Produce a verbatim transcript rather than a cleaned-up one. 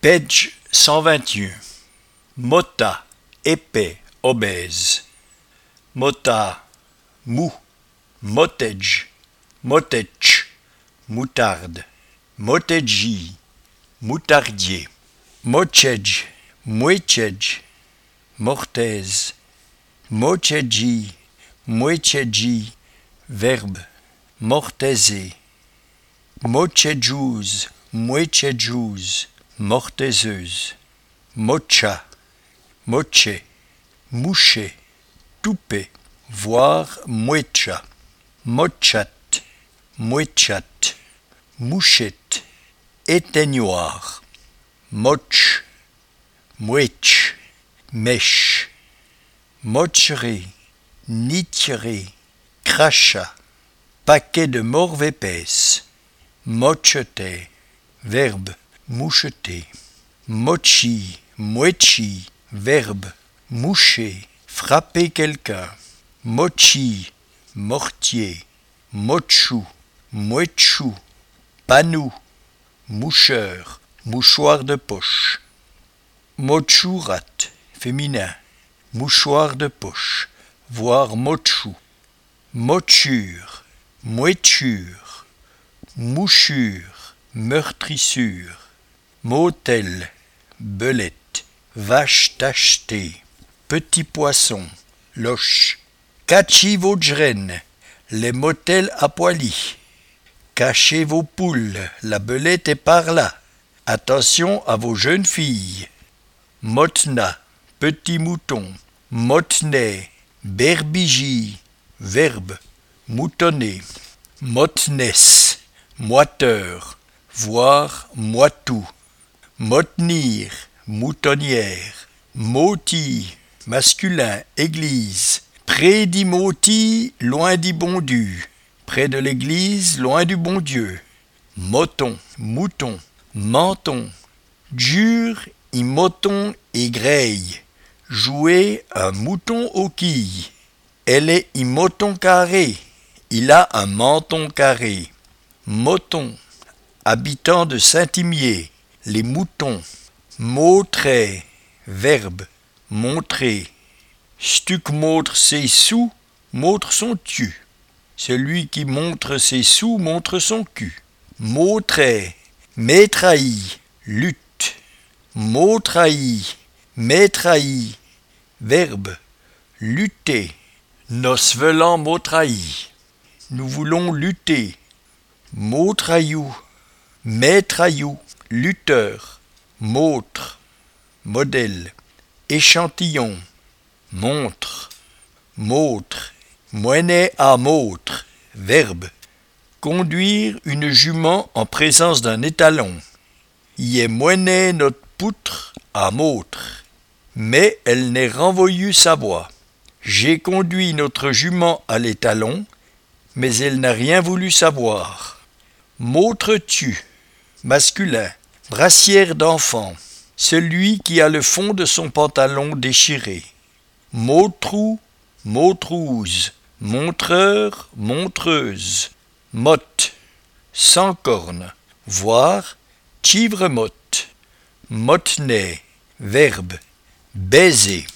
Page cent vingt et un. Mota, épais, obèse. Mota, mou. Motej, motech, moutarde. Moteji, moutardier. Mochej, mouechej, mortaise. Mocheji, mouecheji, verbe, mortaiser. Mochejouz, mouechejouz, mortaiseuse. Mocha, moche, moucher, toupet, voir mouecha. Mochat, mouechat, mouchette, éteignoir. Moch, mouech, mèche. Mocheré, nitieré, crachat, paquet de morve épaisse. Mocheté, verbe, moucheter. Mochi, mouechi, verbe, moucher, frapper quelqu'un. Mochi, mortier. Mochou, mouechou, panou, moucheur, mouchoir de poche. Mochourat, féminin, mouchoir de poche, voir mochou. Mochure, mouechure, mouchure, meurtrissure. Motel, belette, vache tachetée. Petit poisson, loche. Cachez vos graines, les motels à poilis. Cachez vos poules, la belette est par là. Attention à vos jeunes filles. Motna, petit mouton. Motney, berbigie, verbe, moutonner. Motness, moiteur, voir moitou. Motenir, moutonnière. Moti, masculin, église. Près d'Imoti, loin d'Ibondu. Près de l'église, loin du bon Dieu. Moton, mouton. Menton, jure, imoton et greille. Jouer un mouton aux quilles. Elle est imoton carré. Il a un menton carré. Moton, habitant de Saint-Imier. Les moutons. Montrer, verbe, montrer. Stuc montre ses sous, montre son tu. Celui qui montre ses sous montre son cul. Montrer, métrahi, lutte. Motrahi, métrahi, verbe, lutter. Nos veulent motrahi. Nous voulons lutter. Motraillou, métraillou, lutteur. Montre, modèle. Échantillon, montre. Montre, moinet à montre, verbe. Conduire une jument en présence d'un étalon. Y est moinet notre poutre à montre. Mais elle n'est renvoyue sa voix. J'ai conduit notre jument à l'étalon, mais elle n'a rien voulu savoir. Montres-tu, masculin, brassière d'enfant, celui qui a le fond de son pantalon déchiré. Montrou, montrouze, montreur, montreuse. Motte, sans corne, voir, tivre-motte. Mottenay, verbe, baiser.